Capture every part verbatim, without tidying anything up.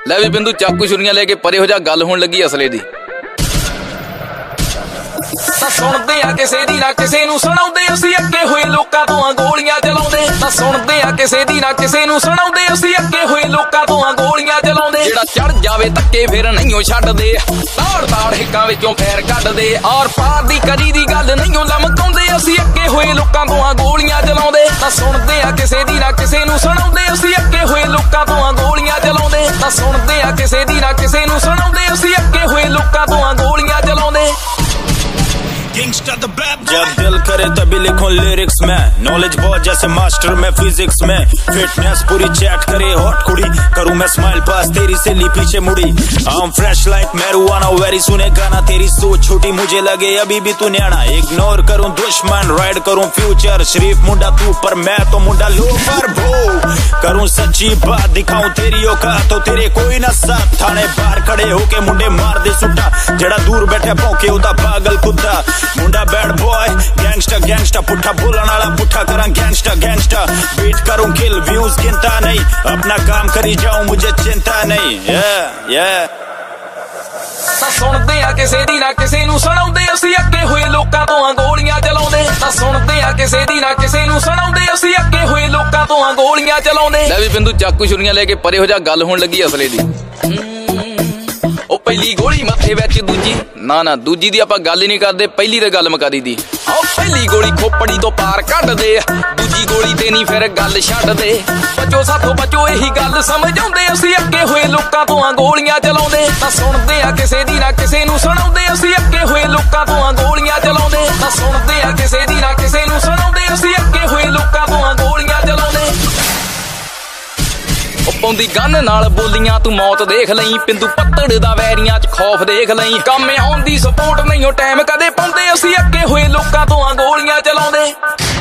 ਲੈ ਵੀ ਬਿੰਦੂ ਚਾਕੂ ਛੁਰੀਆਂ ਲੈ ਕੇ ਪਰੇ ਹੋ ਜਾ, ਗੱਲ ਹੋਣ ਲੱਗੀ ਅਸਲੇ ਦੀ। ਤਾਂ ਸੁਣਦੇ ਆ ਕਿਸੇ ਦੀ ਨਾ ਕਿਸੇ ਨੂੰ ਸੁਣਾਉਂਦੇ, ਅਸੀਂ ਅੱਗੇ ਹੋਏ ਲੋਕਾਂ ਤੋਂ ਆ ਗੋਲੀਆਂ ਚਲਾਉਂਦੇ। ਤਾਂ ਸੁਣਦੇ ਆ ਕਿਸੇ ਦੀ ਨਾ ਕਿਸੇ ਨੂੰ ਸੁਣਾਉਂਦੇ, ਅਸੀਂ ਅੱਗੇ ਹੋਏ ਲੋਕਾਂ ਤੋਂ ਆ ਗੋਲੀਆਂ ਚਲਾਉਂਦੇ। ਜਿਹੜਾ ਚੜ ਜਾਵੇ ਧੱਕੇ ਫਿਰ ਨਹੀਂਓ ਛੱਡਦੇ, ਤਾੜ ਤਾੜ ਹਿੱਕਾਂ ਵਿੱਚੋਂ ਫੇਰ ਕੱਢਦੇ। ਔਰ ਪਾਰ ਦੀ ਕਰੀ ਦੀ ਗੱਲ ਨਹੀਂਓ ਲਮਕਾਉਂਦੇ, ਅਸੀਂ ਅੱਗੇ ਹੋਏ ਲੋਕਾਂ ਤੋਂ ਆ ਗੋਲੀਆਂ ਚਲਾਉਂਦੇ। ਤਾਂ ਸੁਣਦੇ ਆ ਕਿਸੇ ਦੀ ਨਾ ਕਿਸੇ ਨੂੰ ਸੁਣਾਉਂਦੇ, ਅਸੀਂ ਅੱਗੇ ਹੋਏ ਲੋਕਾਂ ਤੋਂ ਆ ਗੋਲੀਆਂ ਚਲਾਉਂਦੇ। ਤਾਂ ਸੁਣਦੇ ਆ ਕਿਸੇ ਦੀ ਨਾ ਕਿਸੇ ਨੂੰ ਸੁਣਾਉਂਦੇ, ਅਸੀਂ ਅੱਗੇ ਹੋਏ ਲੋਕਾਂ ਤੋਂ ਆ ਗੋਲੀਆਂ ਚਲਾਉਂਦੇ। जब दिल करे तभी लिखूं लिरिक्स में, नॉलेज बहुत जैसे मास्टर में फिजिक्स में, फिटनेस पूरी चैट करे हॉट कुड़ी, करूं मैं स्माइल पास तेरी से ली पीछे मुड़ी। I'm fresh like marijuana, very सुने गाना तेरी सोच छोटी मुझे लगे अभी भी तू न्याणा। इग्नोर करूं दुश्मन राइड करूं फ्यूचर, शरीफ मुंडा तू पर मैं तो मुंडा लोफर भो। करूं सच्ची बात दिखाऊं तेरी औकात तो तेरे कोई ना साथ, थाने बाहर खड़े होके मुंडे मार दे सुट्टा, जेड़ा दूर बैठे भौंके उदा पागल कुत्ता। मुंडा बैड बॉय गैंगस्टर गैंगस्टर, पुट्ठा बोलने वाला पुट्ठा करा गैंगस्टर गैंगस्टर। बीट करूं किल व्यूज गिनता नहीं, अपना काम करी जाऊं मुझे चिंता नहीं। yeah, yeah। ਤਾਂ ਸੁਣਦੇ ਆ ਕਿਸੇ ਦੀ ਨਾ ਕਿਸੇ ਨੂੰ ਸੁਣਾਉਂਦੇ, ਅਸੀਂ ਅੱਗੇ ਹੋਏ ਲੋਕਾਂ ਤੋਂ ਆ ਗੋਲੀਆਂ ਚਲਾਉਂਦੇ। ਤਾਂ ਸੁਣਦੇ ਆ ਕਿਸੇ ਦੀ ਨਾ ਕਿਸੇ ਨੂੰ ਸੁਣਾਉਂਦੇ, ਅਸੀਂ ਅੱਗੇ ਹੋਏ ਲੋਕਾਂ ਤੋਂ ਆ ਗੋਲੀਆਂ ਚਲਾਉਂਦੇ। ਲੈ ਵੀ ਬਿੰਦੂ ਚਾਕੂ ਛੁਰੀਆਂ ਲੈ ਕੇ ਪਰੇ ਹੋ ਜਾ, ਗੱਲ ਹੋਣ ਲੱਗੀ ਅਸਲੇ ਦੀ। ਉਹ ਪਹਿਲੀ ਗੋਲੀ ਮੱਥੇ ਵਿੱਚ, ਦੂਜੀ ਨਾ ਨਾ ਦੂਜੀ ਦੀ ਆਪਾਂ ਗੱਲ ਹੀ ਨਹੀਂ ਕਰਦੇ, ਪਹਿਲੀ ਤੇ ਗੱਲ ਮੁਕਾ ਦੀ। ਆਹ ਪਹਿਲੀ ਗੋਲੀ ਖੋਪੜੀ ਤੋਂ ਪਾਰ ਕੱਢਦੇ, ਦੂਜੀ ਗੋਲੀ ਤੇ ਨਹੀਂ ਫਿਰ ਗੱਲ ਛੱਡਦੇ। ਬਚੋ ਸਾਥੋਂ ਬਚੋ ਇਹੀ ਗੱਲ ਸਮਝ ਆਉਂਦੇ, ਅਸੀਂ ਅੱਗੇ ਹੋਏ ਲੋਕਾਂ ਤੋਂ ਆ ਗੋਲੀਆਂ ਚਲਾਉਂਦੇ। ਤਾਂ ਸੁਣਦੇ ਆ ਕਿਸੇ ਦੀ ਨਾ ਕਿਸੇ ਨੂੰ ਸੁਣਾਉਂਦੇ, ਅਸੀਂ ਅੱਗੇ ਹੋਏ ਲੋਕਾਂ ਤੋਂ ਆ ਗੋਲੀਆਂ ਚਲਾਉਂਦੇ। ਤਾਂ ਸੁਣਦੇ ਆ ਕਿਸੇ ਦੀ ਨਾ ਕਿਸੇ ਨੂੰ ਸੁਣਾਉਂਦੇ, ਅਸੀਂ ਅੱਗੇ ਹੋਏ ਲੋਕਾਂ ਤੋਂ ਆ ਗੋਲੀਆਂ ਚਲਾਉਂਦੇ। ਪਾਉਂਦੀ ਗੰਨ ਨਾਲ ਬੋਲੀਆਂ ਤੂੰ ਮੌਤ ਦੇਖ ਲਈ, ਪਿੰਦੂ ਪੱਤੜ ਦਾ ਵੈਰੀਆਂ ਚ ਖੌਫ ਦੇਖ ਲਈ। ਕੰਮ ਆਉਣ ਦੀ ਸਪੋਰਟ ਨਹੀਂਓ ਟਾਈਮ ਕਦੇ ਪਾਉਂਦੇ, ਅਸੀਂ ਅੱਗੇ ਹੋਏ ਲੋਕਾਂ ਤੋਂ ਆ ਗੋਲੀਆਂ ਚਲਾਉਂਦੇ।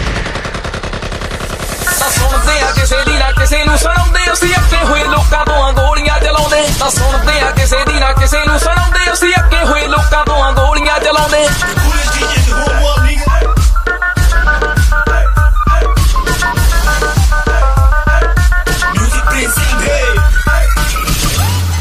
ਤਾਂ ਸੁਣਦੇ ਆ ਕਿਸੇ ਦੀ ਨਾ ਕਿਸੇ ਨੂੰ ਸੁਣਾਉਂਦੇ, ਅਸੀਂ ਅੱਗੇ ਹੋਏ ਲੋਕਾਂ ਤੋਂ ਆ ਗੋਲੀਆਂ ਚਲਾਉਂਦੇ। ਤਾਂ ਸੁਣਦੇ ਆ ਕਿਸੇ ਦੀ ਨਾ ਕਿਸੇ ਨੂੰ ਸੁਣਾਉਂਦੇ।